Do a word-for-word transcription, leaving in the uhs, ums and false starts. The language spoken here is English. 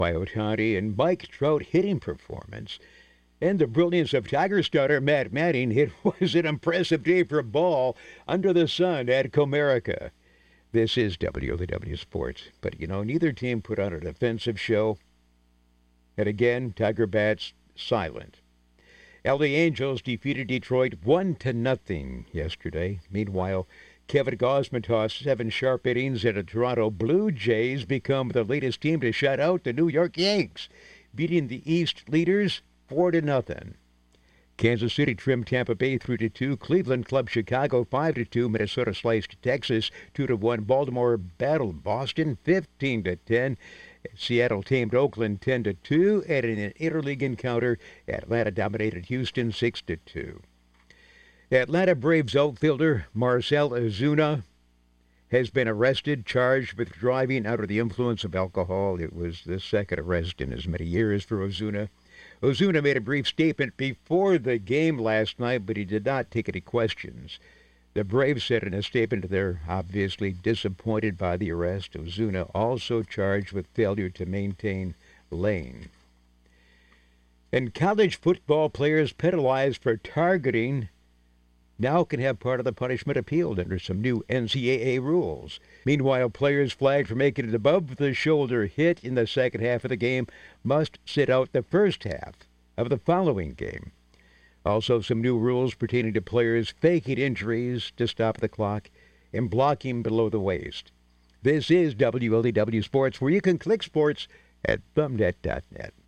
by Ohtani and Mike Trout hitting performance, and the brilliance of Tiger starter Matt Manning, it was an impressive day for ball under the sun at Comerica. This is W L W Sports, but you know, neither team put on a defensive show. And again, Tiger bats silent. L A Angels defeated Detroit one to nothing yesterday. Meanwhile, Kevin Gausman tossed seven sharp innings, and the Toronto Blue Jays become the latest team to shut out the New York Yanks, beating the East leaders four to nothing. Kansas City trimmed Tampa Bay three to two. Cleveland clubbed Chicago five to two. Minnesota sliced Texas two to one. Baltimore battled Boston fifteen to ten. Seattle tamed Oakland ten to two, and in an interleague encounter, Atlanta dominated Houston six to two. Atlanta Braves outfielder Marcell Ozuna has been arrested, charged with driving under the influence of alcohol. It was the second arrest in as many years for Ozuna. Ozuna made a brief statement before the game last night, but he did not take any questions. The Braves said in a statement they're obviously disappointed by the arrest. Ozuna also charged with failure to maintain lane. And college football players penalized for targeting now can have part of the punishment appealed under some new N C double A rules. Meanwhile, players flagged for making an above-the-shoulder hit in the second half of the game must sit out the first half of the following game. Also, some new rules pertaining to players faking injuries to stop the clock and blocking below the waist. This is W L W Sports, where you can click sports at thumbnet dot net.